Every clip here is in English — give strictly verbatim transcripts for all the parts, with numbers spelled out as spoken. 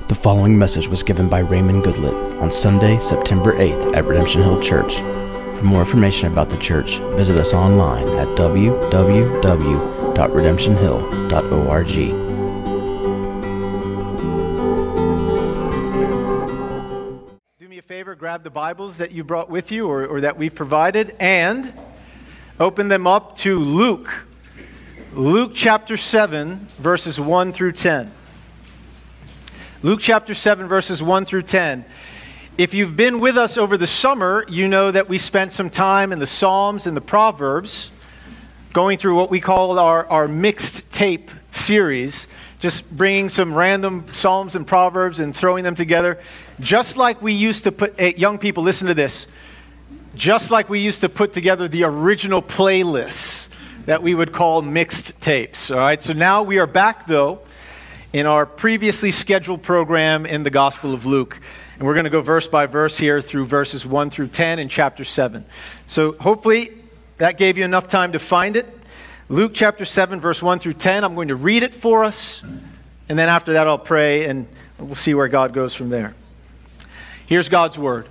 The following message was given by Raymond Goodlett on Sunday, September eighth at Redemption Hill Church. For more information about the church, visit us online at w w w dot redemption hill dot org. Do me a favor, grab the Bibles that you brought with you or, or that we've provided and open them up to Luke. Luke chapter seven, verses one through ten. Luke chapter seven, verses one through ten. If you've been with us over the summer, you know that we spent some time in the Psalms and the Proverbs going through what we call our, our mixed tape series, just bringing some random Psalms and Proverbs and throwing them together, just like we used to put, hey, young people, listen to this, just like we used to put together the original playlists that we would call mixed tapes. All right, so now we are back, though, in our previously scheduled program in the Gospel of Luke. And we're going to go verse by verse here through verses one through ten in chapter seven. So hopefully that gave you enough time to find it. Luke chapter seven, verse one through ten. I'm going to read it for us. And then after that I'll pray and we'll see where God goes from there. Here's God's word.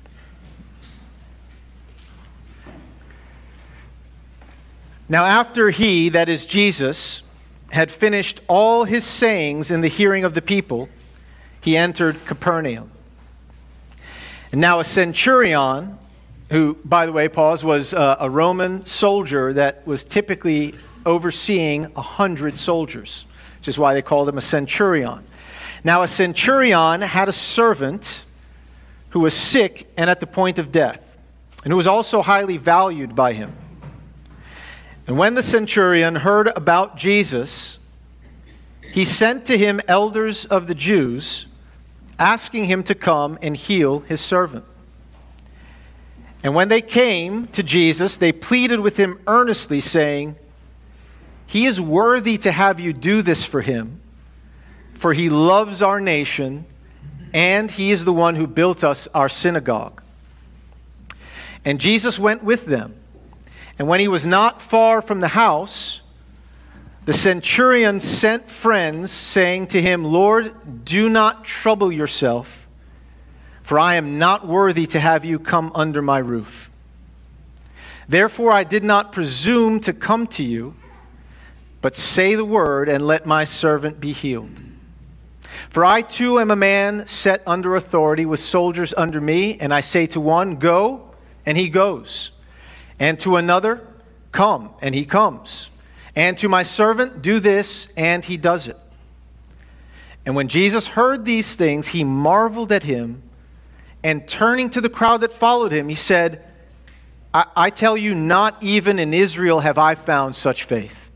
Now after he, that is Jesus, had finished all his sayings in the hearing of the people, he entered Capernaum. And now a centurion, who, by the way, pause, was uh, a Roman soldier that was typically overseeing a hundred soldiers, which is why they called him a centurion. Now a centurion had a servant who was sick and at the point of death, and who was also highly valued by him. And when the centurion heard about Jesus, he sent to him elders of the Jews, asking him to come and heal his servant. And when they came to Jesus, they pleaded with him earnestly, saying, "He is worthy to have you do this for him, for he loves our nation, and he is the one who built us our synagogue." And Jesus went with them. And when he was not far from the house, the centurion sent friends, saying to him, "Lord, do not trouble yourself, for I am not worthy to have you come under my roof. Therefore I did not presume to come to you, but say the word, and let my servant be healed. For I too am a man set under authority, with soldiers under me, and I say to one, 'Go,' and he goes. And to another, 'Come,' and he comes. And to my servant, 'Do this,' and he does it." And when Jesus heard these things, he marveled at him, and turning to the crowd that followed him, he said, I, I tell you, not even in Israel have I found such faith."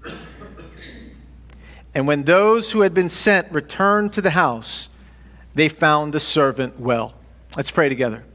And when those who had been sent returned to the house, they found the servant well. Let's pray together.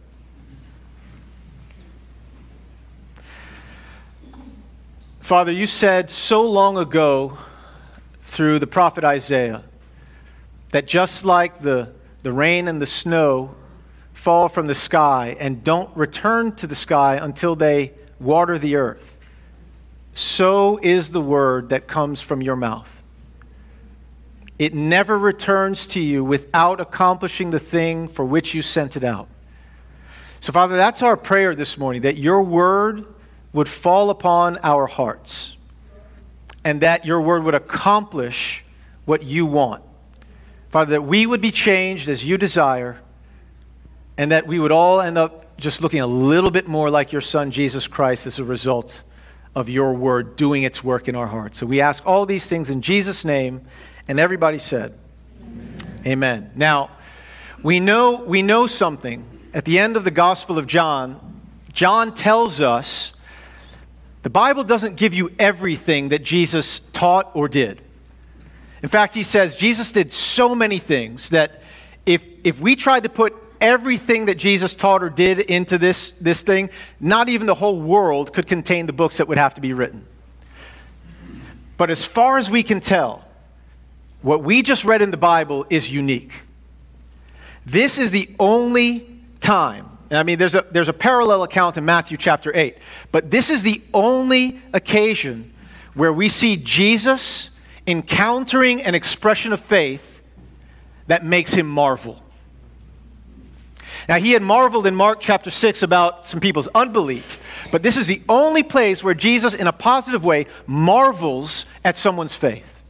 Father, you said so long ago through the prophet Isaiah that just like the, the rain and the snow fall from the sky and don't return to the sky until they water the earth, so is the word that comes from your mouth. It never returns to you without accomplishing the thing for which you sent it out. So, Father, that's our prayer this morning, that your word would fall upon our hearts, and that your word would accomplish what you want. Father, that we would be changed as you desire, and that we would all end up just looking a little bit more like your Son, Jesus Christ, as a result of your word doing its work in our hearts. So we ask all these things in Jesus' name, and everybody said, Amen. Amen. Now, we know, we know something. At the end of the Gospel of John, John tells us the Bible doesn't give you everything that Jesus taught or did. In fact, he says Jesus did so many things that if if we tried to put everything that Jesus taught or did into this, this thing, not even the whole world could contain the books that would have to be written. But as far as we can tell, what we just read in the Bible is unique. This is the only time, I mean, there's a there's a parallel account in Matthew chapter eight, but this is the only occasion where we see Jesus encountering an expression of faith that makes him marvel. Now, he had marveled in Mark chapter six about some people's unbelief, but this is the only place where Jesus, in a positive way, marvels at someone's faith.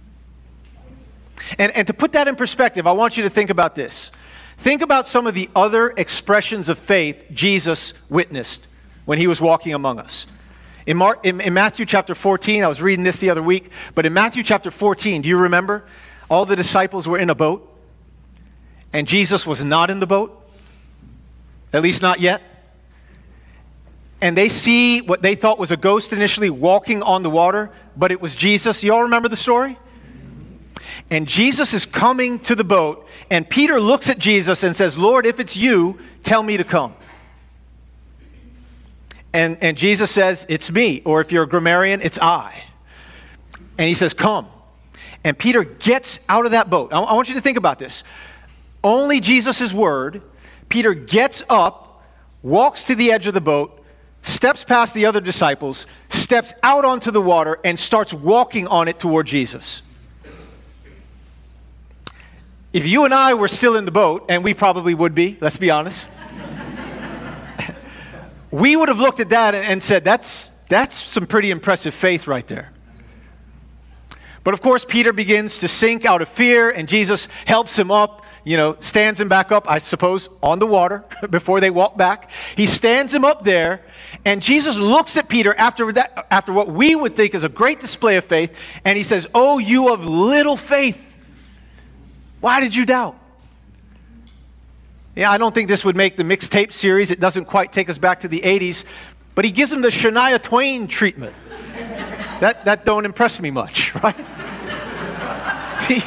And, and to put that in perspective, I want you to think about this. Think about some of the other expressions of faith Jesus witnessed when he was walking among us. In, Mark, in, in Matthew chapter fourteen, I was reading this the other week, but in Matthew chapter fourteen, do you remember? All the disciples were in a boat, and Jesus was not in the boat. At least not yet. And they see what they thought was a ghost initially walking on the water, but it was Jesus. You all remember the story? And Jesus is coming to the boat, and Peter looks at Jesus and says, Lord, if it's you, tell me to come. And, and Jesus says, it's me. Or if you're a grammarian, it's I. And he says, come. And Peter gets out of that boat. I, I want you to think about this. Only Jesus' word. Peter gets up, walks to the edge of the boat, steps past the other disciples, steps out onto the water, and starts walking on it toward Jesus. If you and I were still in the boat, and we probably would be, let's be honest, we would have looked at that and said, that's, that's some pretty impressive faith right there. But of course, Peter begins to sink out of fear, and Jesus helps him up. You know, stands him back up, I suppose, on the water before they walk back. He stands him up there, and Jesus looks at Peter after that, after what we would think is a great display of faith, and he says, oh, you of little faith, why did you doubt? Yeah, I don't think this would make the mixtape series. It doesn't quite take us back to the eighties, but he gives him the Shania Twain treatment. That, that don't impress me much, right? he,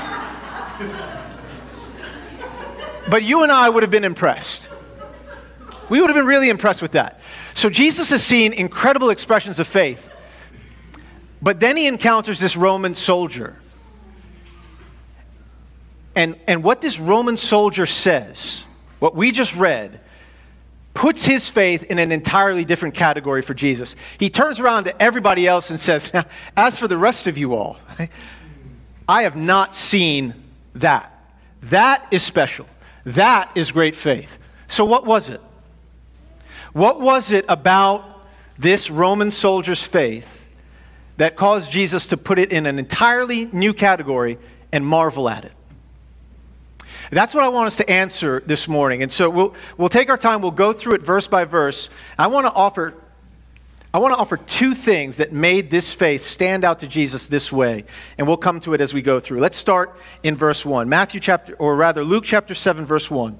But you and I would have been impressed. We would have been really impressed with that. So Jesus has seen incredible expressions of faith. But then he encounters this Roman soldier. And, and what this Roman soldier says, what we just read, puts his faith in an entirely different category for Jesus. He turns around to everybody else and says, as for the rest of you all, I have not seen that. That is special. That is great faith. So what was it? What was it about this Roman soldier's faith that caused Jesus to put it in an entirely new category and marvel at it? That's what I want us to answer this morning. And so we'll we'll take our time, we'll go through it verse by verse. I want to offer I want to offer two things that made this faith stand out to Jesus this way, and we'll come to it as we go through. Let's start in verse one. Matthew chapter, or rather Luke chapter seven, verse one.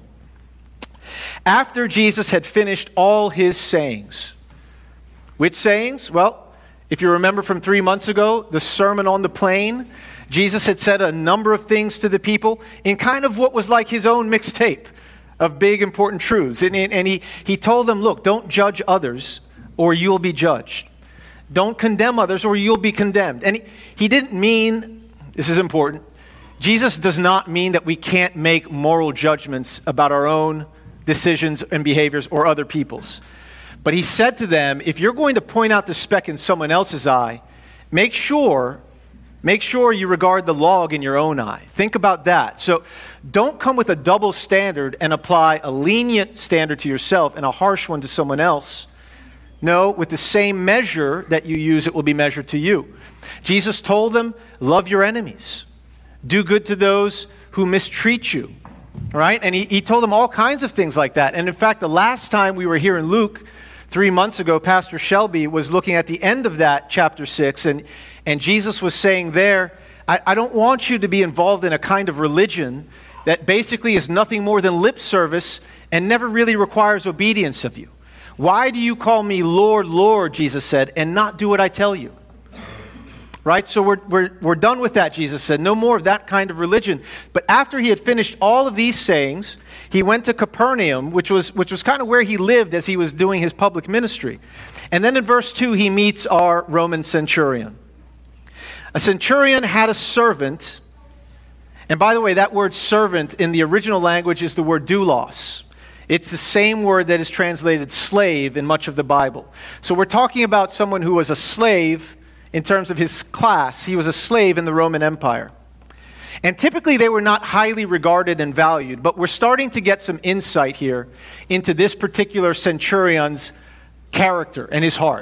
After Jesus had finished all his sayings. Which sayings? Well, if you remember from three months ago, the Sermon on the Plain, Jesus had said a number of things to the people in kind of what was like his own mixtape of big important truths. And, and he, he told them, look, don't judge others, or you'll be judged. Don't condemn others, or you'll be condemned. And he, he didn't mean, this is important, Jesus does not mean that we can't make moral judgments about our own decisions and behaviors or other people's. But he said to them, if you're going to point out the speck in someone else's eye, make sure, make sure you regard the log in your own eye. Think about that. So don't come with a double standard and apply a lenient standard to yourself and a harsh one to someone else. No, with the same measure that you use, it will be measured to you. Jesus told them, love your enemies. Do good to those who mistreat you. Right? And he, he told them all kinds of things like that. And in fact, the last time we were here in Luke, three months ago, Pastor Shelby was looking at the end of that chapter six, and, and Jesus was saying there, I, I don't want you to be involved in a kind of religion that basically is nothing more than lip service and never really requires obedience of you. Why do you call me Lord, Lord, Jesus said, and not do what I tell you? Right? So we're, we're, we're done with that, Jesus said. No more of that kind of religion. But after he had finished all of these sayings, he went to Capernaum, which was, which was kind of where he lived as he was doing his public ministry. And then in verse two, he meets our Roman centurion. A centurion had a servant. And by the way, that word servant in the original language is the word doulos. It's the same word that is translated slave in much of the Bible. So we're talking about someone who was a slave in terms of his class. He was a slave in the Roman Empire. And typically they were not highly regarded and valued, but we're starting to get some insight here into this particular centurion's character and his heart.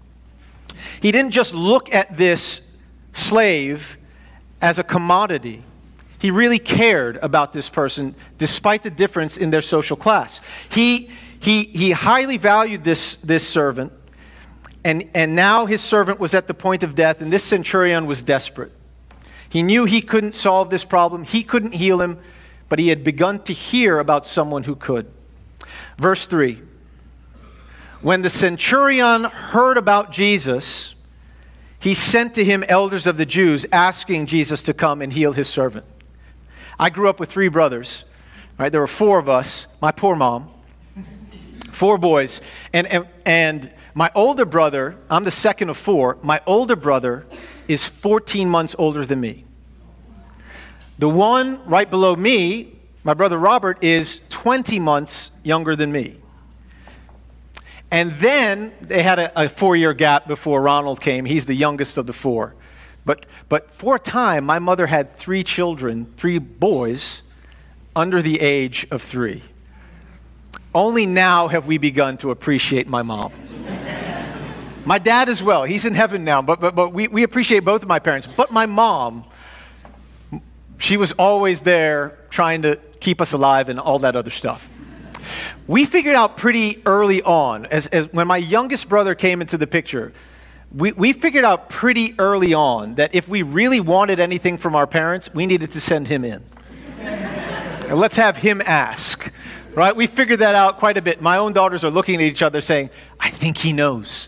He didn't just look at this slave as a commodity. He really cared about this person despite the difference in their social class. He, he, he highly valued this, this servant, and, and now his servant was at the point of death, and this centurion was desperate. He knew he couldn't solve this problem. He couldn't heal him, but he had begun to hear about someone who could. Verse three. When the centurion heard about Jesus, he sent to him elders of the Jews, asking Jesus to come and heal his servant. I grew up with three brothers. Right? There were four of us. My poor mom. Four boys. And, and, and my older brother, I'm the second of four. My older brother is fourteen months older than me. The one right below me, my brother Robert, is twenty months younger than me. And then they had a, a four-year gap before Ronald came. He's the youngest of the four. But, but for a time, my mother had three children, three boys, under the age of three. Only now have we begun to appreciate my mom. My dad as well. He's in heaven now, but, but, but we, we appreciate both of my parents. But my mom, she was always there trying to keep us alive and all that other stuff. We figured out pretty early on, as, as when my youngest brother came into the picture, we, we figured out pretty early on that if we really wanted anything from our parents, we needed to send him in. And let's have him ask. Right? We figured that out quite a bit. My own daughters are looking at each other saying, I think he knows.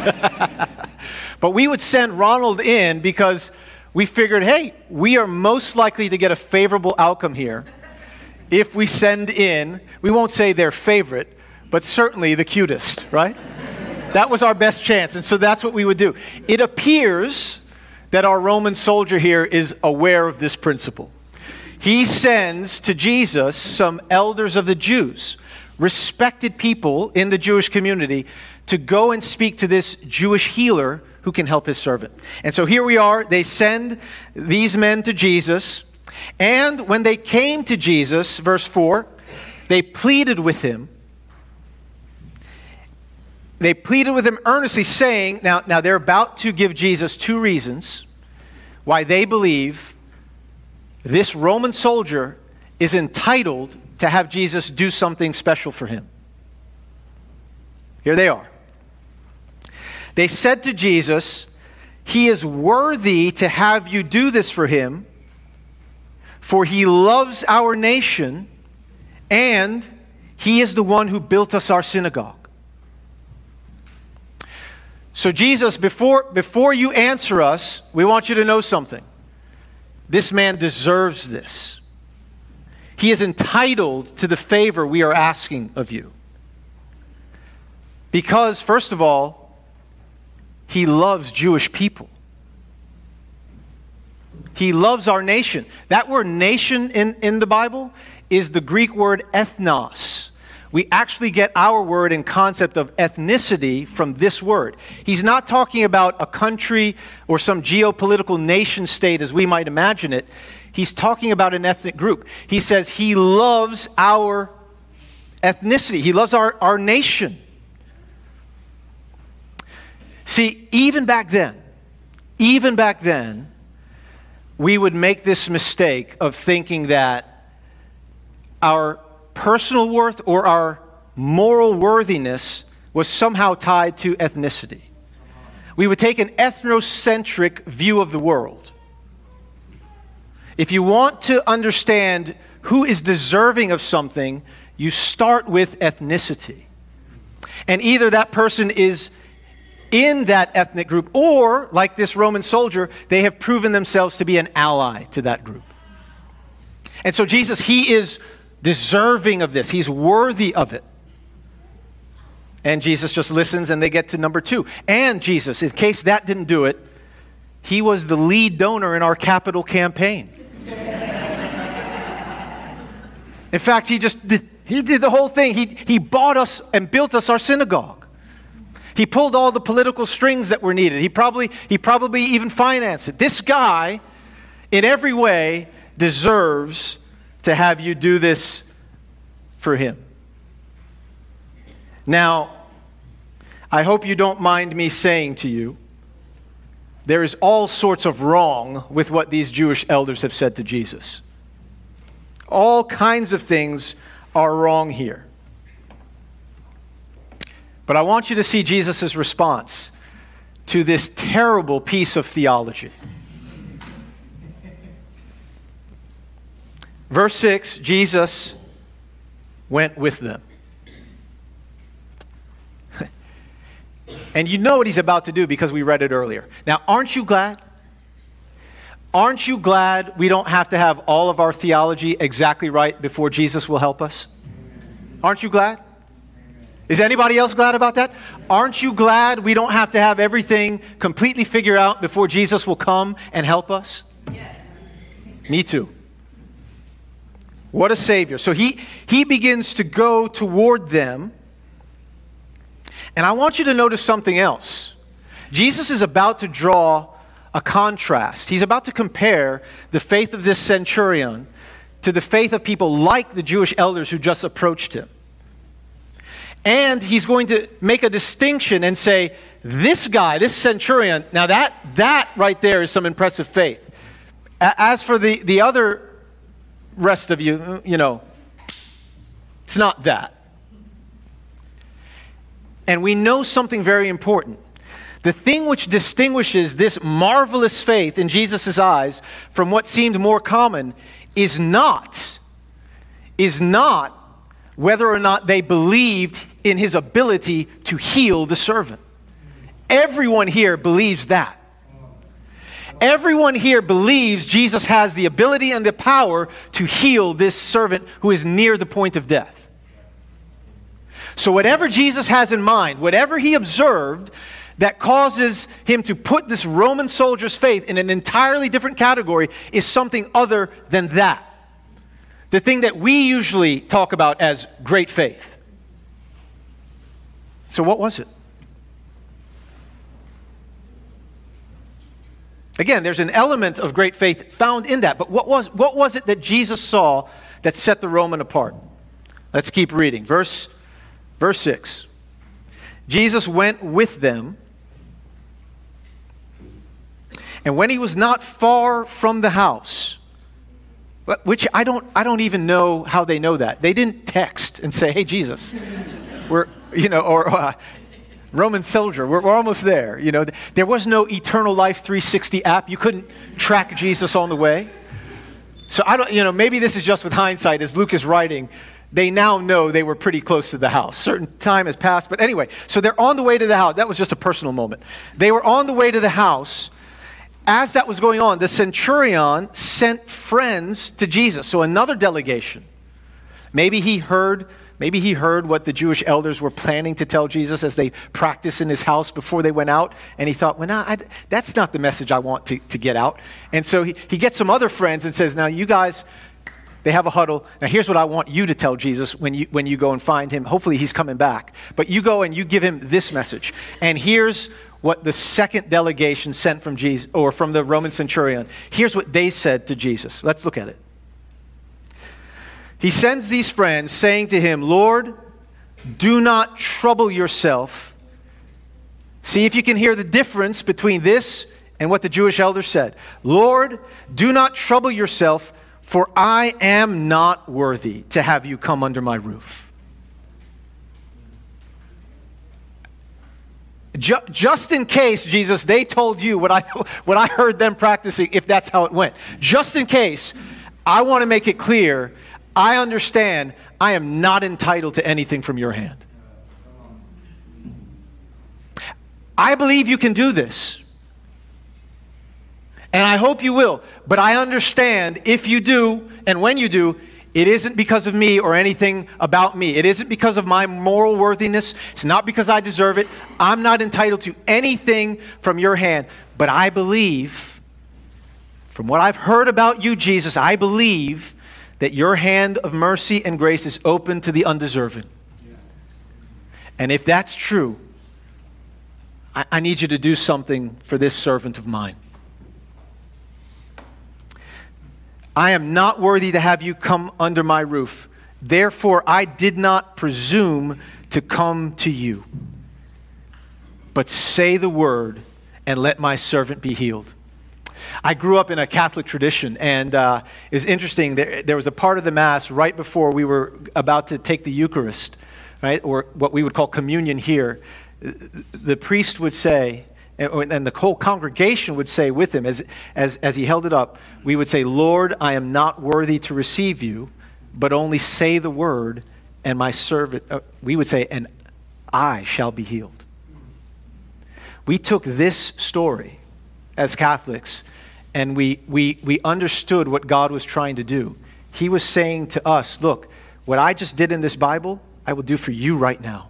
But we would send Ronald in because we figured, hey, we are most likely to get a favorable outcome here if we send in, we won't say their favorite, but certainly the cutest, right? That was our best chance, and so that's what we would do. It appears that our Roman soldier here is aware of this principle. He sends to Jesus some elders of the Jews, respected people in the Jewish community, to go and speak to this Jewish healer who can help his servant. And so here we are. They send these men to Jesus. And when they came to Jesus, verse four, they pleaded with him. They pleaded with him earnestly, saying, now, now they're about to give Jesus two reasons why they believe this Roman soldier is entitled to have Jesus do something special for him. Here they are. They said to Jesus, he is worthy to have you do this for him, for he loves our nation, and he is the one who built us our synagogue. So Jesus, before, before you answer us, we want you to know something. This man deserves this. He is entitled to the favor we are asking of you. Because, first of all, he loves Jewish people. He loves our nation. That word nation in, in the Bible is the Greek word ethnos. We actually get our word and concept of ethnicity from this word. He's not talking about a country or some geopolitical nation state as we might imagine it. He's talking about an ethnic group. He says he loves our ethnicity. He loves our, our nation. See, even back then, even back then, we would make this mistake of thinking that our personal worth or our moral worthiness was somehow tied to ethnicity. We would take an ethnocentric view of the world. If you want to understand who is deserving of something, you start with ethnicity. And either that person is in that ethnic group, or, like this Roman soldier, they have proven themselves to be an ally to that group. And so Jesus, he is deserving of this. He's worthy of it. And Jesus just listens, and they get to number two. And Jesus, in case that didn't do it, he was the lead donor in our capital campaign. In fact, he just did, he did the whole thing. He, he bought us and built us our synagogue. He pulled all the political strings that were needed. He probably, he probably even financed it. This guy, in every way, deserves to have you do this for him. Now, I hope you don't mind me saying to you, there is all sorts of wrong with what these Jewish elders have said to Jesus. All kinds of things are wrong here. But I want you to see Jesus' response to this terrible piece of theology. Verse six, Jesus went with them. And you know what he's about to do because we read it earlier. Now, aren't you glad? Aren't you glad we don't have to have all of our theology exactly right before Jesus will help us? Aren't you glad? Is anybody else glad about that? Aren't you glad we don't have to have everything completely figured out before Jesus will come and help us? Yes. Me too. What a Savior. So he, he begins to go toward them. And I want you to notice something else. Jesus is about to draw a contrast. He's about to compare the faith of this centurion to the faith of people like the Jewish elders who just approached him. And he's going to make a distinction and say, this guy, this centurion, now that, that right there is some impressive faith. As for the, the other rest of you, you know, it's not that. And we know something very important. The thing which distinguishes this marvelous faith in Jesus' eyes from what seemed more common is not, is not whether or not they believed in his ability to heal the servant. Everyone here believes that. Everyone here believes Jesus has the ability and the power to heal this servant who is near the point of death. So whatever Jesus has in mind, whatever he observed that causes him to put this Roman soldier's faith in an entirely different category is something other than that. The thing that we usually talk about as great faith. So what was it? Again, there's an element of great faith found in that. But what was, what was it that Jesus saw that set the Roman apart? Let's keep reading. Verse, verse six. Jesus went with them, and when he was not far from the house, which I don't, I don't even know how they know that. They didn't text and say, "Hey, Jesus, we're, you know," or uh, Roman soldier, we're, we're almost there. You know, there was no Eternal Life three sixty app. You couldn't track Jesus on the way. So I don't, you know, maybe this is just with hindsight, as Luke is writing. They now know they were pretty close to the house. Certain time has passed, but anyway, so they're on the way to the house. That was just a personal moment. They were on the way to the house. As that was going on, the centurion sent friends to Jesus. So another delegation. Maybe he heard, maybe he heard what the Jewish elders were planning to tell Jesus as they practiced in his house before they went out. And he thought, well, no, I, that's not the message I want to, to get out. And so he, he gets some other friends and says, now you guys, they have a huddle. Now here's what I want you to tell Jesus when you, when you go and find him. Hopefully he's coming back. But you go and you give him this message. And here's what the second delegation sent from Jesus, or from the Roman centurion. Here's what they said to Jesus. Let's look at it. He sends these friends saying to him, Lord, do not trouble yourself. See if you can hear the difference between this and what the Jewish elders said. Lord, do not trouble yourself, for I am not worthy to have you come under my roof. Just in case, Jesus, they told you what I what I heard them practicing, if that's how it went. Just in case, I want to make it clear, I understand I am not entitled to anything from your hand. I believe you can do this. And I hope you will. But I understand if you do, and when you do, it isn't because of me or anything about me. It isn't because of my moral worthiness. It's not because I deserve it. I'm not entitled to anything from your hand. But I believe, from what I've heard about you, Jesus, I believe that your hand of mercy and grace is open to the undeserving. And if that's true, I, I need you to do something for this servant of mine. I am not worthy to have you come under my roof. Therefore, I did not presume to come to you. But say the word, and let my servant be healed. I grew up in a Catholic tradition, and uh, it was interesting. There, there was a part of the Mass right before we were about to take the Eucharist, right, or what we would call communion here. The priest would say, and, and the whole congregation would say with him, as, as, as he held it up, we would say, Lord, I am not worthy to receive you, but only say the word, and my servant, uh, we would say, and I shall be healed. We took this story as Catholics, and we, we, we understood what God was trying to do. He was saying to us, look, what I just did in this Bible, I will do for you right now.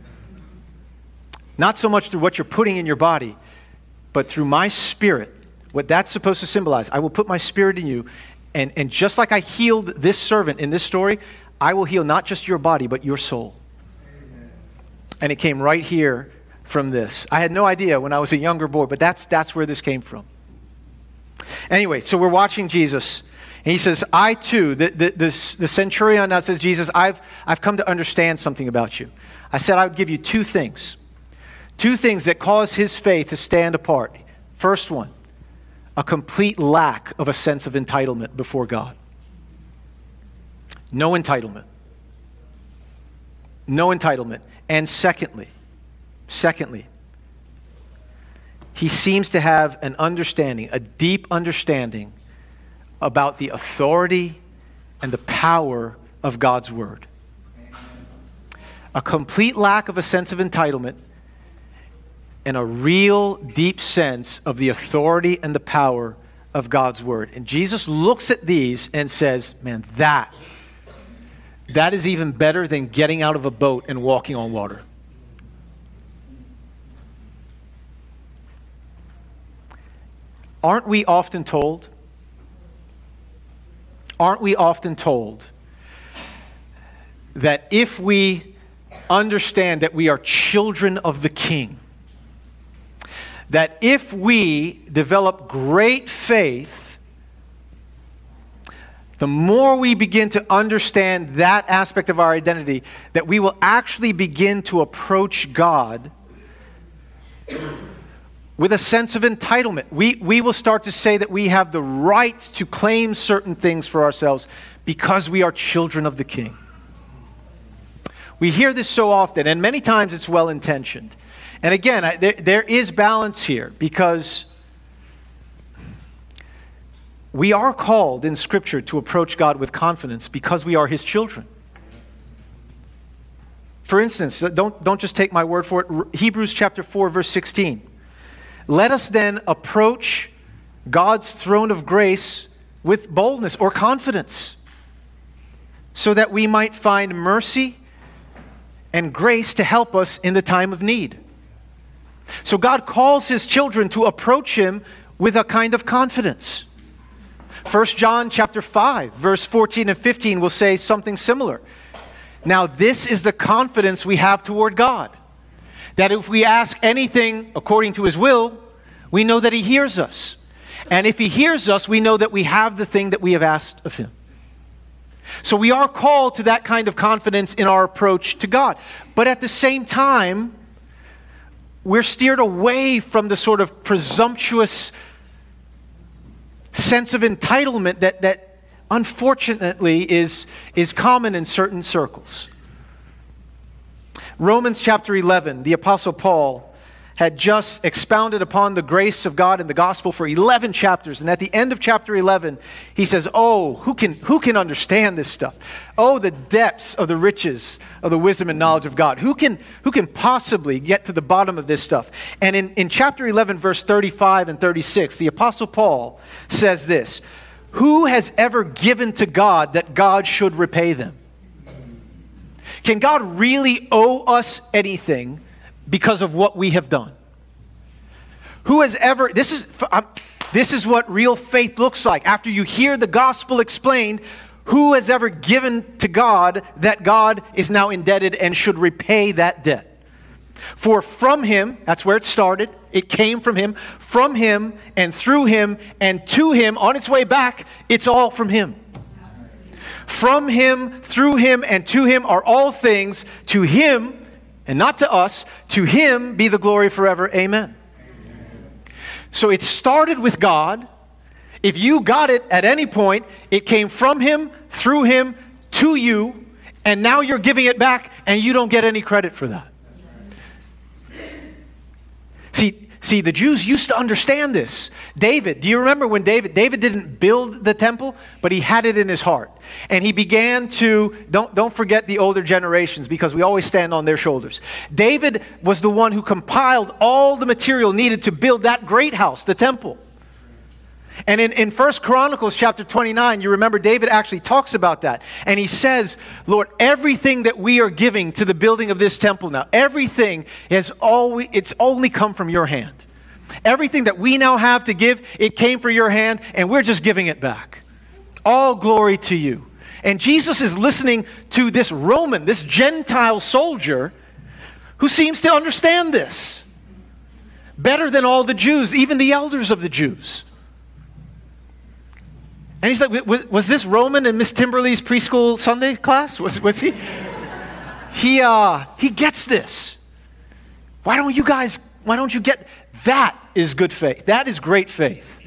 Not so much through what you're putting in your body, but through my spirit, what that's supposed to symbolize. I will put my spirit in you, and, and just like I healed this servant in this story, I will heal not just your body, but your soul. Amen. And it came right here from this. I had no idea when I was a younger boy, but that's that's where this came from. Anyway, so we're watching Jesus, and he says, I too, the, the, the, the centurion now says, Jesus, I've, I've come to understand something about you. I said I would give you two things. Two things that cause his faith to stand apart. First one, a complete lack of a sense of entitlement before God. No entitlement. No entitlement. And secondly, secondly, he seems to have an understanding, a deep understanding about the authority and the power of God's word. A complete lack of a sense of entitlement and a real deep sense of the authority and the power of God's word. And Jesus looks at these and says, man, that, that is even better than getting out of a boat and walking on water. Aren't we often told, aren't we often told that if we understand that we are children of the King, that if we develop great faith, the more we begin to understand that aspect of our identity, that we will actually begin to approach God with a sense of entitlement. We, we will start to say that we have the right to claim certain things for ourselves because we are children of the King. We hear this so often, and many times it's well-intentioned. And again, I, there, there is balance here because we are called in Scripture to approach God with confidence because we are His children. For instance, don't, don't just take my word for it. Hebrews chapter four, verse sixteen. Let us then approach God's throne of grace with boldness or confidence so that we might find mercy and grace to help us in the time of need. So God calls His children to approach Him with a kind of confidence. First John chapter five, verse fourteen and fifteen will say something similar. Now this is the confidence we have toward God, that if we ask anything according to His will, we know that He hears us. And if He hears us, we know that we have the thing that we have asked of Him. So we are called to that kind of confidence in our approach to God. But at the same time, we're steered away from the sort of presumptuous sense of entitlement that, that unfortunately is, is common in certain circles. Romans chapter eleven, the Apostle Paul had just expounded upon the grace of God in the gospel for eleven chapters. And at the end of chapter eleven, he says, oh, who can, who can understand this stuff? Oh, the depths of the riches of the wisdom and knowledge of God. Who can, who can possibly get to the bottom of this stuff? And in, in chapter eleven, verse thirty-five and thirty-six, the Apostle Paul says this, who has ever given to God that God should repay them? Can God really owe us anything because of what we have done? Who has ever, this is, this is what real faith looks like. After you hear the gospel explained, who has ever given to God that God is now indebted and should repay that debt? For from him, that's where it started, it came from him, from him and through him and to him, on its way back, it's all from him. From him, through him, and to him are all things. To him, and not to us, to him be the glory forever. Amen. Amen. So it started with God. If you got it at any point, it came from him, through him, to you, and now you're giving it back, and you don't get any credit for that. See, see, the Jews used to understand this. David, do you remember when David, David didn't build the temple, but he had it in his heart. And he began to, don't, don't forget the older generations, because we always stand on their shoulders. David was the one who compiled all the material needed to build that great house, the temple. And in, in First Chronicles chapter twenty-nine, you remember David actually talks about that. And he says, Lord, everything that we are giving to the building of this temple now, everything has always, it's only come from your hand. Everything that we now have to give, it came from your hand, and we're just giving it back. All glory to you. And Jesus is listening to this Roman, this Gentile soldier, who seems to understand this better than all the Jews, even the elders of the Jews. And he's like, was, was this Roman in Miss Timberly's preschool Sunday class? Was, was he? He, uh, he gets this. Why don't you guys, why don't you get, that is good faith. That is great faith.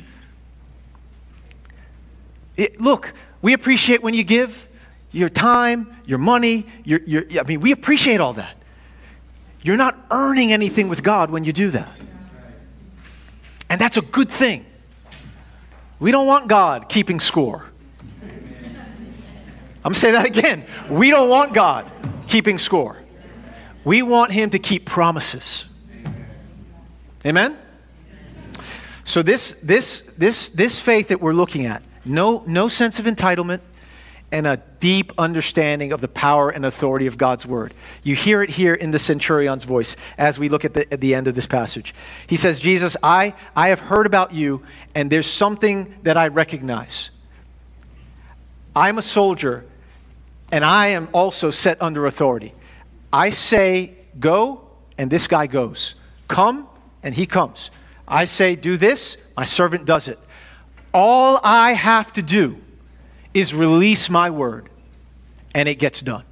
It, look, we appreciate when you give your time, your money, your, your, I mean, we appreciate all that. You're not earning anything with God when you do that. And that's a good thing. We don't want God keeping score. I'm going to say that again. We don't want God keeping score. We want him to keep promises. Amen? So this this this this faith that we're looking at, no no sense of entitlement and a deep understanding of the power and authority of God's word. You hear it here in the centurion's voice as we look at the, at the end of this passage. He says, Jesus, I, I have heard about you, and there's something that I recognize. I'm a soldier, and I am also set under authority. I say, go, and this guy goes. Come, and he comes. I say, do this, my servant does it. All I have to do is release my word, and it gets done.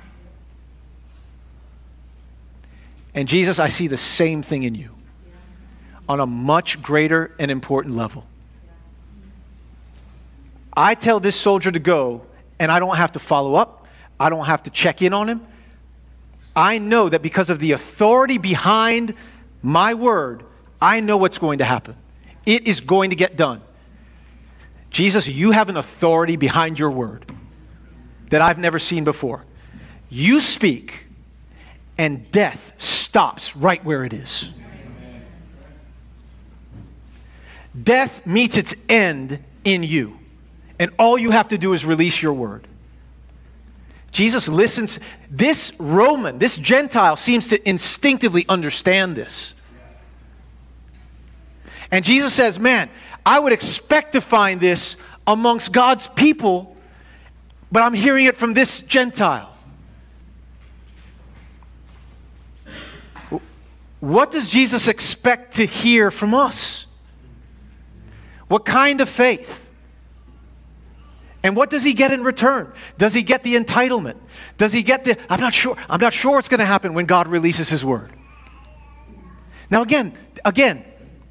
And Jesus, I see the same thing in you on a much greater and important level. I tell this soldier to go, and I don't have to follow up. I don't have to check in on him. I know that because of the authority behind my word, I know what's going to happen. It is going to get done. Jesus, you have an authority behind your word that I've never seen before. You speak, and death stops right where it is. Death meets its end in you, and all you have to do is release your word. Jesus listens. This Roman, this Gentile seems to instinctively understand this. And Jesus says, man, I would expect to find this amongst God's people, but I'm hearing it from this Gentile. What does Jesus expect to hear from us? What kind of faith? And what does he get in return? Does he get the entitlement? Does he get the, I'm not sure, I'm not sure what's going to happen when God releases his word. Now again, again,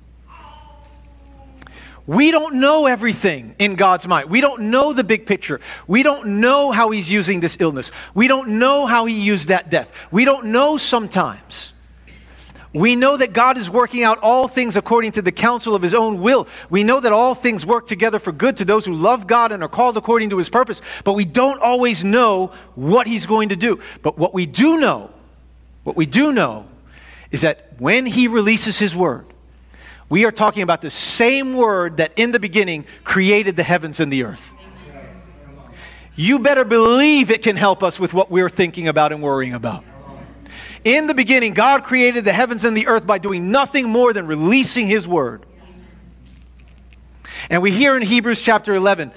we don't know everything in God's mind. We don't know the big picture. We don't know how he's using this illness. We don't know how he used that death. We don't know sometimes. We know that God is working out all things according to the counsel of his own will. We know that all things work together for good to those who love God and are called according to his purpose. But we don't always know what he's going to do. But what we do know, what we do know is that when he releases his word, we are talking about the same word that in the beginning created the heavens and the earth. You better believe it can help us with what we're thinking about and worrying about. In the beginning, God created the heavens and the earth by doing nothing more than releasing his word. And we hear in Hebrews chapter eleven,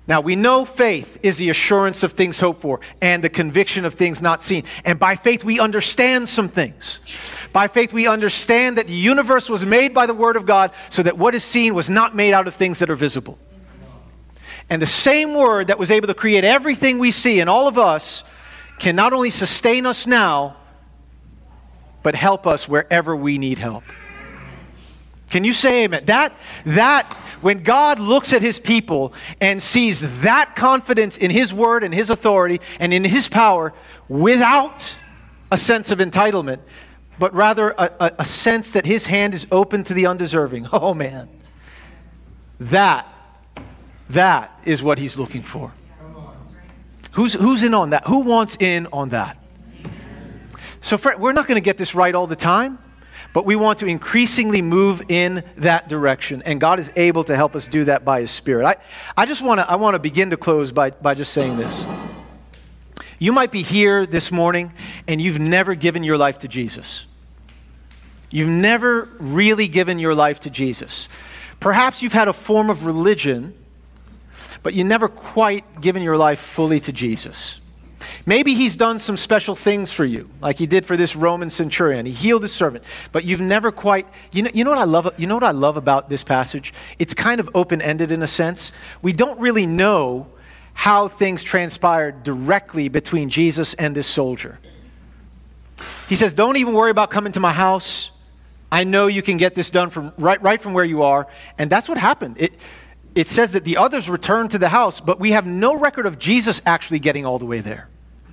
Now, we know faith is the assurance of things hoped for and the conviction of things not seen. And by faith, we understand some things. By faith, we understand that the universe was made by the Word of God so that what is seen was not made out of things that are visible. And the same Word that was able to create everything we see in all of us can not only sustain us now, but help us wherever we need help. Can you say amen? That, that, when God looks at His people and sees that confidence in His Word and His authority and in His power without a sense of entitlement, but rather a, a, a sense that His hand is open to the undeserving. Oh man, that, that is what He's looking for. Who's, who's in on that? Who wants in on that? So Fred, we're not going to get this right all the time, but we want to increasingly move in that direction, and God is able to help us do that by His Spirit. I, I just want to I want to begin to close by, by just saying this. You might be here this morning and you've never given your life to Jesus. You've never really given your life to Jesus. Perhaps you've had a form of religion, but you never quite given your life fully to Jesus. Maybe He's done some special things for you, like He did for this Roman centurion. He healed His servant, but you've never quite, you know, you know what I love, you know what I love about this passage? It's kind of open-ended in a sense. We don't really know how things transpired directly between Jesus and this soldier. He says, don't even worry about coming to my house. I know you can get this done from right, right from where you are. And that's what happened. It, it says that the others returned to the house, but we have no record of Jesus actually getting all the way there.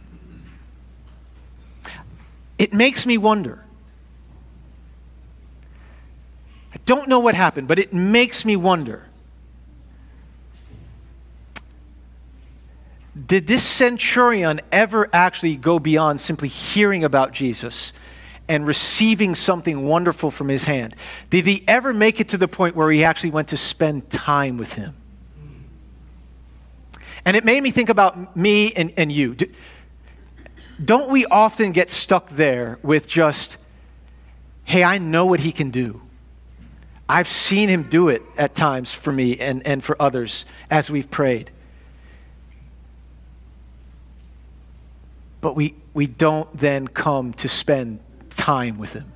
It makes me wonder. I don't know what happened, but it makes me wonder. Did this centurion ever actually go beyond simply hearing about Jesus and receiving something wonderful from His hand? Did he ever make it to the point where he actually went to spend time with Him? And it made me think about me and, and you. Don't we often get stuck there with just, hey, I know what He can do. I've seen Him do it at times for me and, and for others as we've prayed. But we, we don't then come to spend time with Him.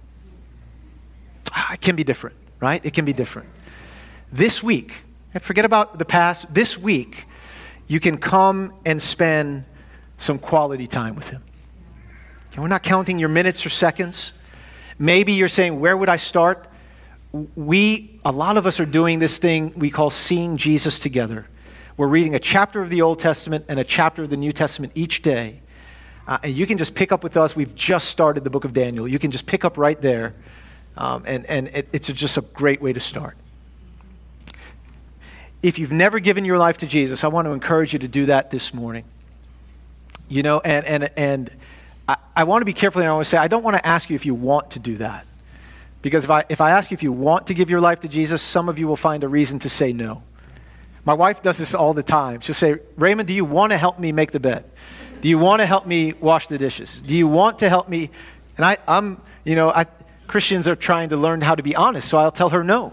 It can be different, right? It can be different. This week, and forget about the past, this week, you can come and spend some quality time with Him. Okay, we're not counting your minutes or seconds. Maybe you're saying, where would I start? We, a lot of us are doing this thing we call seeing Jesus together. We're reading a chapter of the Old Testament and a chapter of the New Testament each day. Uh, and you can just pick up with us. We've just started the book of Daniel. You can just pick up right there. Um, and and it, it's just a great way to start. If you've never given your life to Jesus, I want to encourage you to do that this morning. You know, and and and I, I want to be careful, and I want to say, I don't want to ask you if you want to do that. Because if I if I ask you if you want to give your life to Jesus, some of you will find a reason to say no. My wife does this all the time. She'll say, Raymond, do you want to help me make the bed? Do you want to help me wash the dishes? Do you want to help me? And I, I'm, you know, I, Christians are trying to learn how to be honest, so I'll tell her no.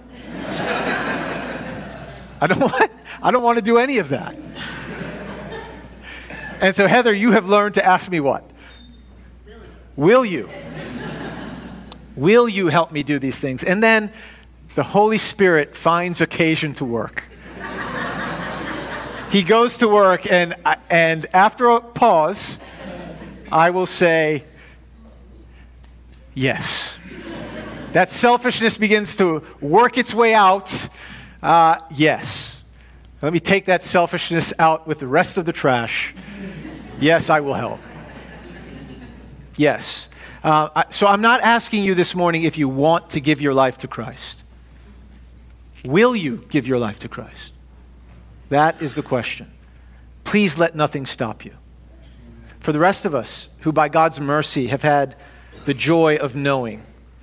I don't want, I don't want to do any of that. And so, Heather, you have learned to ask me what? Will you? Will you help me do these things? And then the Holy Spirit finds occasion to work. He goes to work, and and after a pause, I will say, yes. That selfishness begins to work its way out. Uh, yes. Let me take that selfishness out with the rest of the trash. Yes, I will help. Yes. Uh, I, so I'm not asking you this morning if you want to give your life to Christ. Will you give your life to Christ? That is the question. Please let nothing stop you. For the rest of us who by God's mercy have had the joy of knowing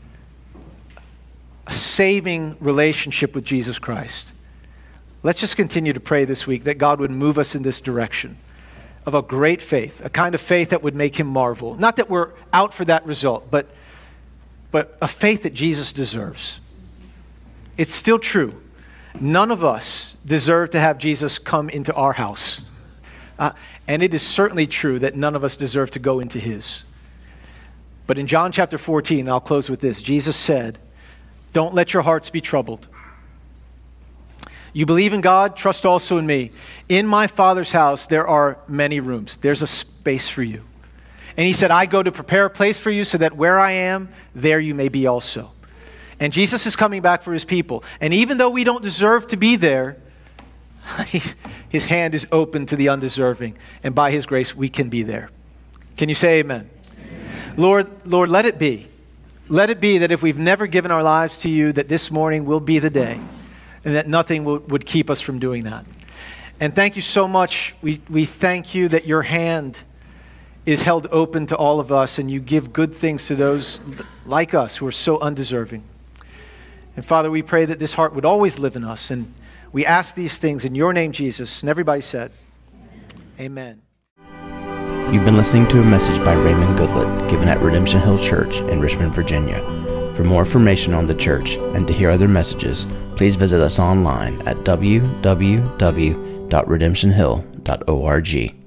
a saving relationship with Jesus Christ, let's just continue to pray this week that God would move us in this direction of a great faith, a kind of faith that would make Him marvel. Not that we're out for that result, but, but a faith that Jesus deserves. It's still true None of us deserve to have Jesus come into our house. Uh, and it is certainly true that none of us deserve to go into his. But in John chapter fourteen, I'll close with this, Jesus said, "Don't let your hearts be troubled. You believe in God, trust also in me. In my Father's house, there are many rooms. There's a space for you." And he said, "I go to prepare a place for you so that where I am, there you may be also." And Jesus is coming back for his people. And even though we don't deserve to be there, his hand is open to the undeserving. And by his grace, we can be there. Can you say amen? Amen. Lord, Lord, let it be. Let it be that if we've never given our lives to you, that this morning will be the day. And that nothing will, would keep us from doing that. And thank you so much. We, we thank you that your hand is held open to all of us, and you give good things to those like us who are so undeserving. And Father, we pray that this heart would always live in us. And we ask these things in your name, Jesus. And everybody said, amen. You've been listening to a message by Raymond Goodlett given at Redemption Hill Church in Richmond, Virginia. For more information on the church and to hear other messages, please visit us online at w w w dot redemption hill dot org.